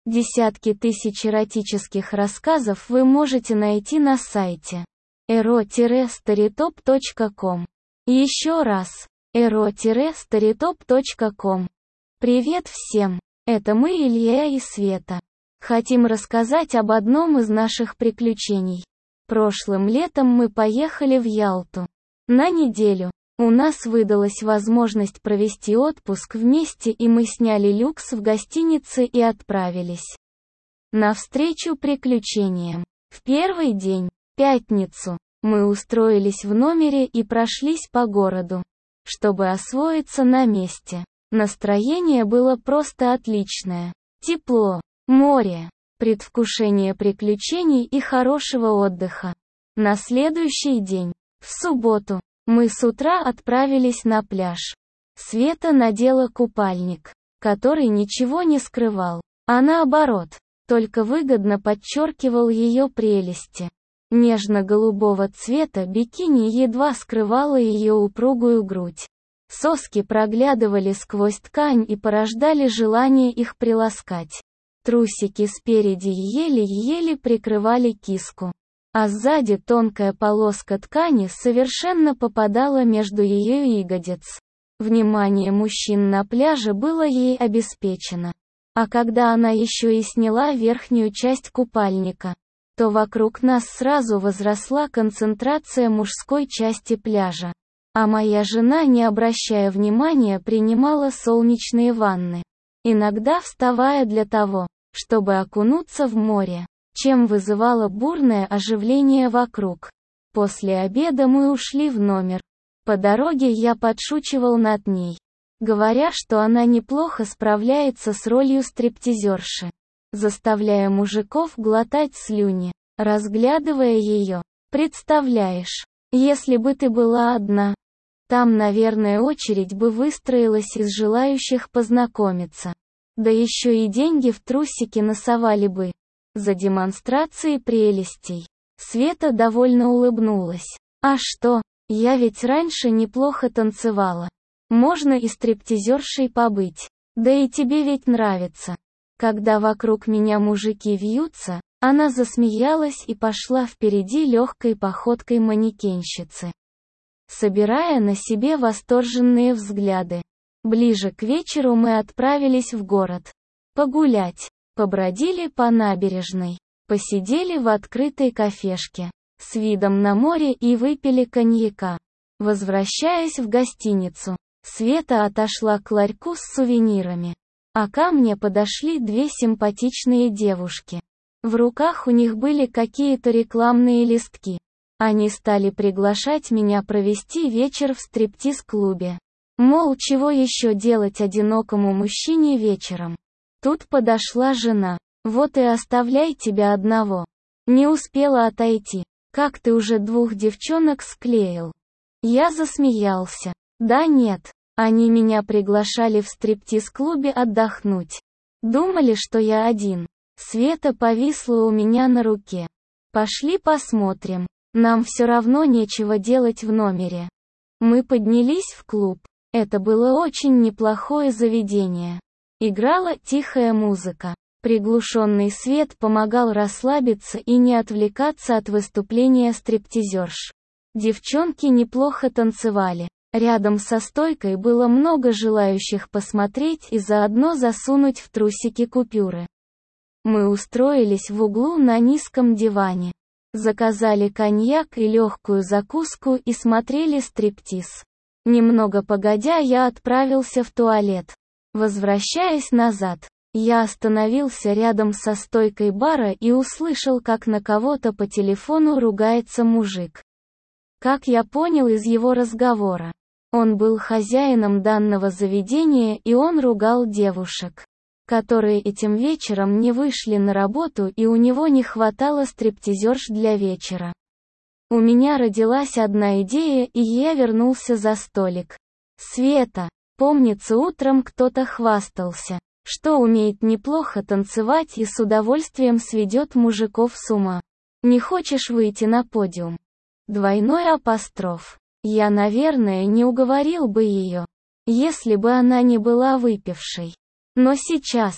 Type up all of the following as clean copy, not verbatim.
Десятки тысяч эротических рассказов вы можете найти на сайте ero-storytop.com. Еще раз, ero-storytop.com. Привет всем! Это мы, Илья и Света. Хотим рассказать об одном из наших приключений. Прошлым летом мы поехали в Ялту. На неделю. У нас выдалась возможность провести отпуск вместе, и мы сняли люкс в гостинице и отправились навстречу приключениям. В первый день, пятницу, мы устроились в номере и прошлись по городу, чтобы освоиться на месте. Настроение было просто отличное. Тепло, море, предвкушение приключений и хорошего отдыха. На следующий день, в субботу, мы с утра отправились на пляж. Света надела купальник, который ничего не скрывал, а наоборот, только выгодно подчеркивал ее прелести. Нежно-голубого цвета бикини едва скрывало ее упругую грудь. Соски проглядывали сквозь ткань и порождали желание их приласкать. Трусики спереди еле-еле прикрывали киску, а сзади тонкая полоска ткани совершенно попадала между ее ягодиц. Внимание мужчин на пляже было ей обеспечено. А когда она еще и сняла верхнюю часть купальника, то вокруг нас сразу возросла концентрация мужской части пляжа. А моя жена, не обращая внимания, принимала солнечные ванны, иногда вставая для того, чтобы окунуться в море, чем вызывало бурное оживление вокруг. После обеда мы ушли в номер. По дороге я подшучивал над ней, говоря, что она неплохо справляется с ролью стриптизерши, заставляя мужиков глотать слюни, разглядывая ее. Представляешь, если бы ты была одна, там, наверное, очередь бы выстроилась из желающих познакомиться. Да еще и деньги в трусики насовали бы за демонстрации прелестей. Света довольно улыбнулась. А что, я ведь раньше неплохо танцевала. Можно и стриптизершей побыть. Да и тебе ведь нравится. Когда вокруг меня мужики вьются, она засмеялась и пошла впереди легкой походкой манекенщицы, собирая на себе восторженные взгляды. Ближе к вечеру мы отправились в город. Погулять. Побродили по набережной. Посидели в открытой кафешке с видом на море и выпили коньяка. Возвращаясь в гостиницу, Света отошла к ларьку с сувенирами. А ко мне подошли две симпатичные девушки. В руках у них были какие-то рекламные листки. Они стали приглашать меня провести вечер в стриптиз-клубе. Мол, чего еще делать одинокому мужчине вечером? Тут подошла жена. Вот и оставляй тебя одного. Не успела отойти, как ты уже двух девчонок склеил. Я засмеялся. Да нет, они меня приглашали в стриптиз-клубе отдохнуть. Думали, что я один. Света повисла у меня на руке. Пошли посмотрим. Нам все равно нечего делать в номере. Мы поднялись в клуб. Это было очень неплохое заведение. Играла тихая музыка. Приглушенный свет помогал расслабиться и не отвлекаться от выступления стриптизерш. Девчонки неплохо танцевали. Рядом со стойкой было много желающих посмотреть и заодно засунуть в трусики купюры. Мы устроились в углу на низком диване. Заказали коньяк и легкую закуску и смотрели стриптиз. Немного погодя, я отправился в туалет. Возвращаясь назад, я остановился рядом со стойкой бара и услышал, как на кого-то по телефону ругается мужик. Как я понял из его разговора, он был хозяином данного заведения, и он ругал девушек, которые этим вечером не вышли на работу, и у него не хватало стриптизерш для вечера. У меня родилась одна идея, и я вернулся за столик. Света, помнится, утром кто-то хвастался, что умеет неплохо танцевать и с удовольствием сведет мужиков с ума. Не хочешь выйти на подиум? Двойной апостроф. Я, наверное, не уговорил бы ее, если бы она не была выпившей. Но сейчас,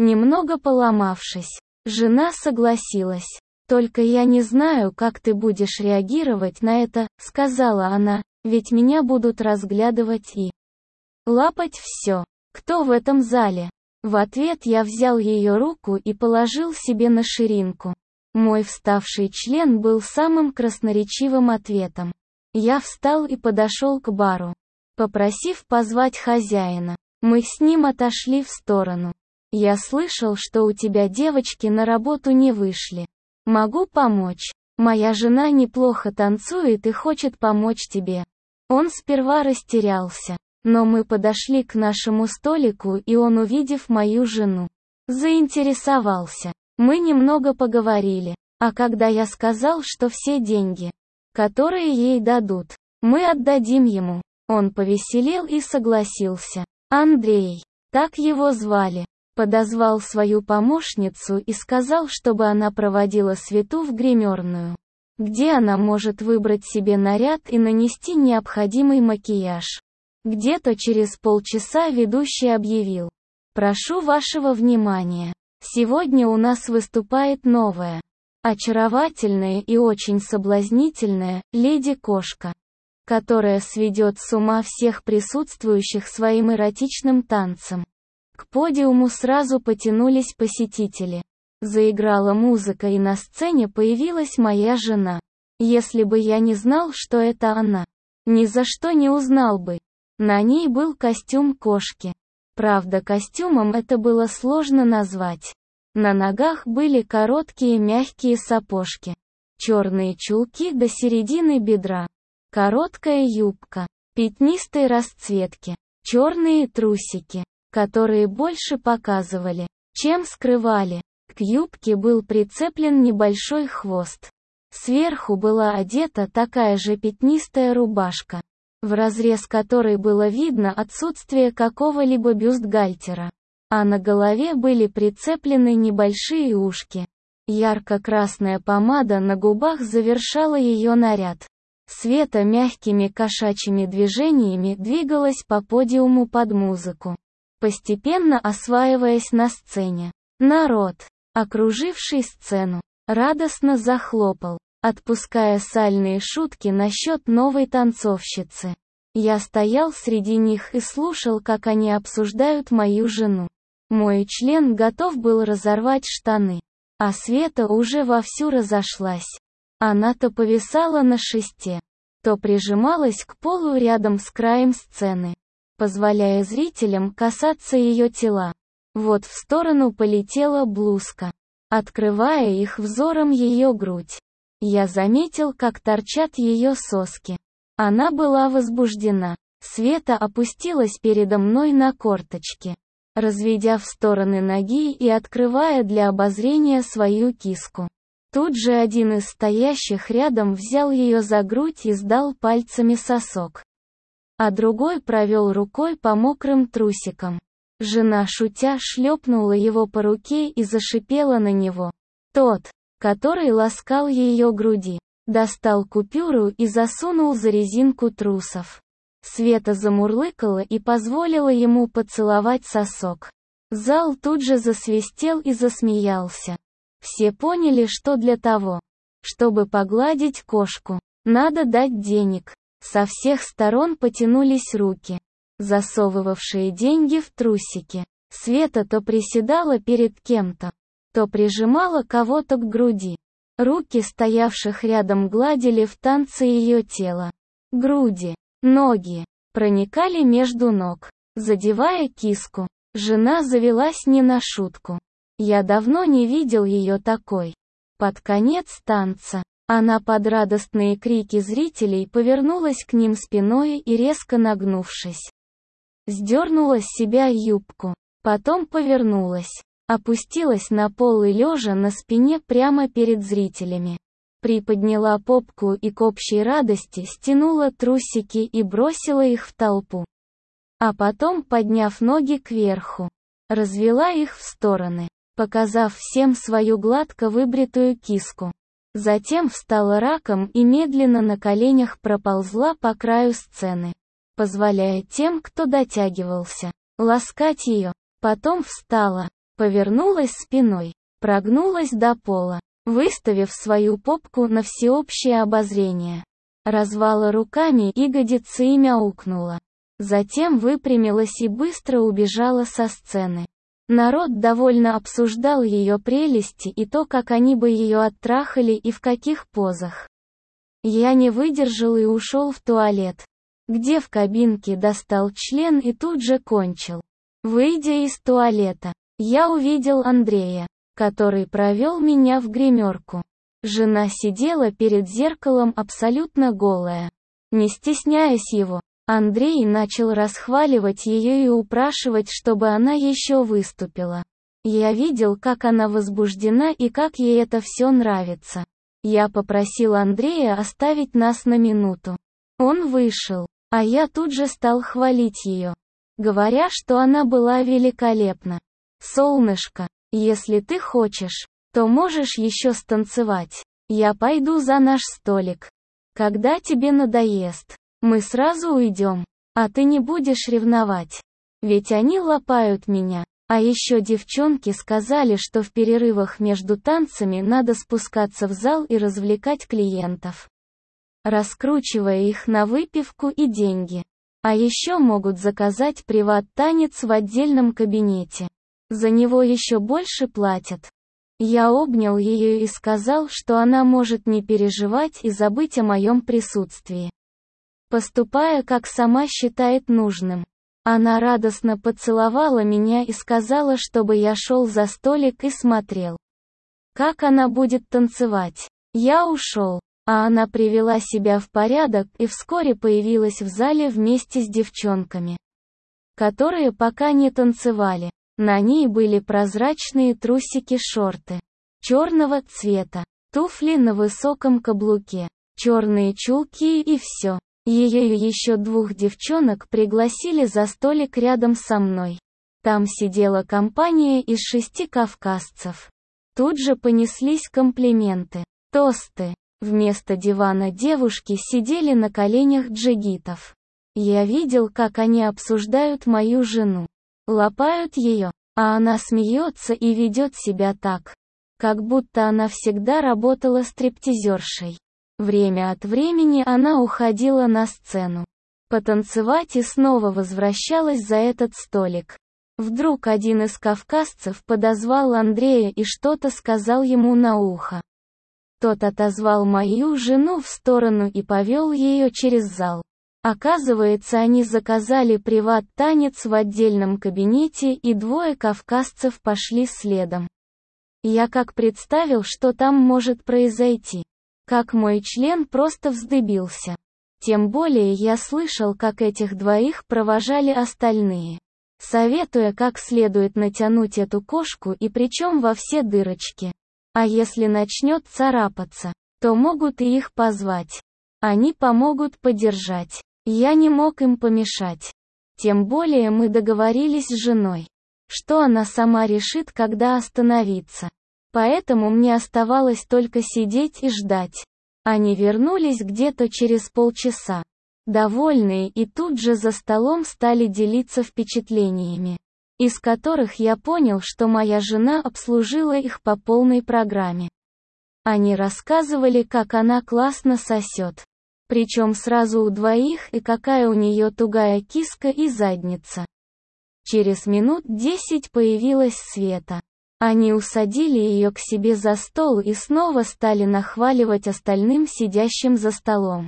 немного поломавшись. Жена согласилась. «Только я не знаю, как ты будешь реагировать на это», — сказала она, «ведь меня будут разглядывать и лапать все. Кто в этом зале?» В ответ я взял ее руку и положил себе на ширинку. Мой вставший член был самым красноречивым ответом. Я встал и подошел к бару, попросив позвать хозяина. Мы с ним отошли в сторону. «Я слышал, что у тебя девочки на работу не вышли. Могу помочь. Моя жена неплохо танцует и хочет помочь тебе». Он сперва растерялся, но мы подошли к нашему столику, и он, увидев мою жену, заинтересовался. Мы немного поговорили, а когда я сказал, что все деньги, которые ей дадут, мы отдадим ему, он повеселел и согласился. Андрей, так его звали, подозвал свою помощницу и сказал, чтобы она проводила Свету в гримерную, где она может выбрать себе наряд и нанести необходимый макияж. Где-то через полчаса ведущий объявил: «Прошу вашего внимания. Сегодня у нас выступает новая, очаровательная и очень соблазнительная леди-кошка, которая сведет с ума всех присутствующих своим эротичным танцем». К подиуму сразу потянулись посетители. Заиграла музыка, и на сцене появилась моя жена. Если бы я не знал, что это она, ни за что не узнал бы. На ней был костюм кошки. Правда, костюмом это было сложно назвать. На ногах были короткие мягкие сапожки, черные чулки до середины бедра, короткая юбка, пятнистой расцветки, черные трусики, которые больше показывали, чем скрывали. К юбке был прицеплен небольшой хвост. Сверху была одета такая же пятнистая рубашка, в разрез которой было видно отсутствие какого-либо бюстгальтера. А на голове были прицеплены небольшие ушки. Ярко-красная помада на губах завершала ее наряд. Света мягкими кошачьими движениями двигалась по подиуму под музыку, постепенно осваиваясь на сцене. Народ, окруживший сцену, радостно захлопал, отпуская сальные шутки насчет новой танцовщицы. Я стоял среди них и слушал, как они обсуждают мою жену. Мой член готов был разорвать штаны, а Света уже вовсю разошлась. Она то повисала на шесте, то прижималась к полу рядом с краем сцены, позволяя зрителям касаться ее тела. Вот в сторону полетела блузка, открывая их взором ее грудь. Я заметил, как торчат ее соски. Она была возбуждена. Света опустилась передо мной на корточки, разведя в стороны ноги и открывая для обозрения свою киску. Тут же один из стоящих рядом взял ее за грудь и сдал пальцами сосок, а другой провел рукой по мокрым трусикам. Жена, шутя, шлепнула его по руке и зашипела на него. Тот, который ласкал ее груди, достал купюру и засунул за резинку трусов. Света замурлыкала и позволила ему поцеловать сосок. Зал тут же засвистел и засмеялся. Все поняли, что для того, чтобы погладить кошку, надо дать денег. Со всех сторон потянулись руки, засовывавшие деньги в трусики. Света то приседала перед кем-то, то прижимала кого-то к груди. Руки стоявших рядом гладили в танце ее тело. Груди, ноги проникали между ног, задевая киску. Жена завелась не на шутку. Я давно не видел ее такой. Под конец танца она под радостные крики зрителей повернулась к ним спиной и, резко нагнувшись, сдернула с себя юбку. Потом повернулась, опустилась на пол и, лежа на спине прямо перед зрителями, приподняла попку и к общей радости стянула трусики и бросила их в толпу. А потом, подняв ноги кверху, развела их в стороны, показав всем свою гладко выбритую киску. Затем встала раком и медленно на коленях проползла по краю сцены, позволяя тем, кто дотягивался, ласкать ее. Потом встала, Повернулась спиной, прогнулась до пола, выставив свою попку на всеобщее обозрение. Развала руками ягодицы и мяукнула. Затем выпрямилась и быстро убежала со сцены. Народ довольно обсуждал ее прелести и то, как они бы ее оттрахали и в каких позах. Я не выдержал и ушел в туалет, где в кабинке достал член и тут же кончил. Выйдя из туалета, я увидел Андрея, который провел меня в гримерку. Жена сидела перед зеркалом абсолютно голая. Не стесняясь его, Андрей начал расхваливать ее и упрашивать, чтобы она еще выступила. Я видел, как она возбуждена и как ей это все нравится. Я попросил Андрея оставить нас на минуту. Он вышел, а я тут же стал хвалить ее, говоря, что она была великолепна. «Солнышко, если ты хочешь, то можешь еще станцевать. Я пойду за наш столик. Когда тебе надоест, мы сразу уйдем, а ты не будешь ревновать. Ведь они лапают меня». А еще девчонки сказали, что в перерывах между танцами надо спускаться в зал и развлекать клиентов, раскручивая их на выпивку и деньги. А еще могут заказать приват-танец в отдельном кабинете. За него еще больше платят. Я обнял ее и сказал, что она может не переживать и забыть о моем присутствии, поступая, как сама считает нужным. Она радостно поцеловала меня и сказала, чтобы я шел за столик и смотрел, как она будет танцевать. Я ушел, а она привела себя в порядок и вскоре появилась в зале вместе с девчонками, которые пока не танцевали. На ней были прозрачные трусики-шорты черного цвета, туфли на высоком каблуке, черные чулки и все. Ее и еще двух девчонок пригласили за столик рядом со мной. Там сидела компания из 6 кавказцев. Тут же понеслись комплименты, тосты. Вместо дивана девушки сидели на коленях джигитов. Я видел, как они обсуждают мою жену, лапают ее, а она смеется и ведет себя так, как будто она всегда работала стриптизершей. Время от времени она уходила на сцену, потанцевать и снова возвращалась за этот столик. Вдруг один из кавказцев подозвал Андрея и что-то сказал ему на ухо. Тот отозвал мою жену в сторону и повел ее через зал. Оказывается, они заказали приват-танец в отдельном кабинете, и 2 кавказцев пошли следом. Я как представил, что там может произойти, как мой член просто вздыбился. Тем более я слышал, как этих 2 провожали остальные, советуя, как следует натянуть эту кошку и причем во все дырочки. А если начнет царапаться, то могут и их позвать. Они помогут подержать. Я не мог им помешать. Тем более мы договорились с женой, что она сама решит, когда остановиться. Поэтому мне оставалось только сидеть и ждать. Они вернулись где-то через полчаса, довольные, и тут же за столом стали делиться впечатлениями, из которых я понял, что моя жена обслужила их по полной программе. Они рассказывали, как она классно сосет, причем сразу у 2, и какая у нее тугая киска и задница. Через минут 10 появилась Света. Они усадили ее к себе за стол и снова стали нахваливать остальным сидящим за столом.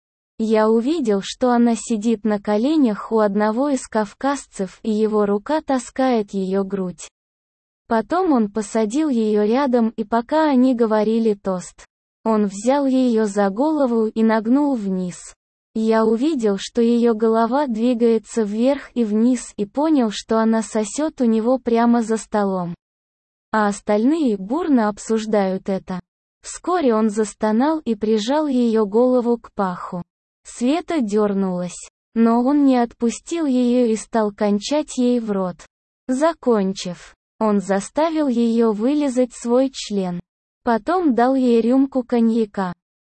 Я увидел, что она сидит на коленях у одного из кавказцев, и его рука таскает ее грудь. Потом он посадил ее рядом, и пока они говорили тост, он взял ее за голову и нагнул вниз. Я увидел, что ее голова двигается вверх и вниз, и понял, что она сосет у него прямо за столом. А остальные бурно обсуждают это. Вскоре он застонал и прижал ее голову к паху. Света дернулась, но он не отпустил ее и стал кончать ей в рот. Закончив, он заставил ее вылизать свой член. Потом дал ей рюмку коньяка.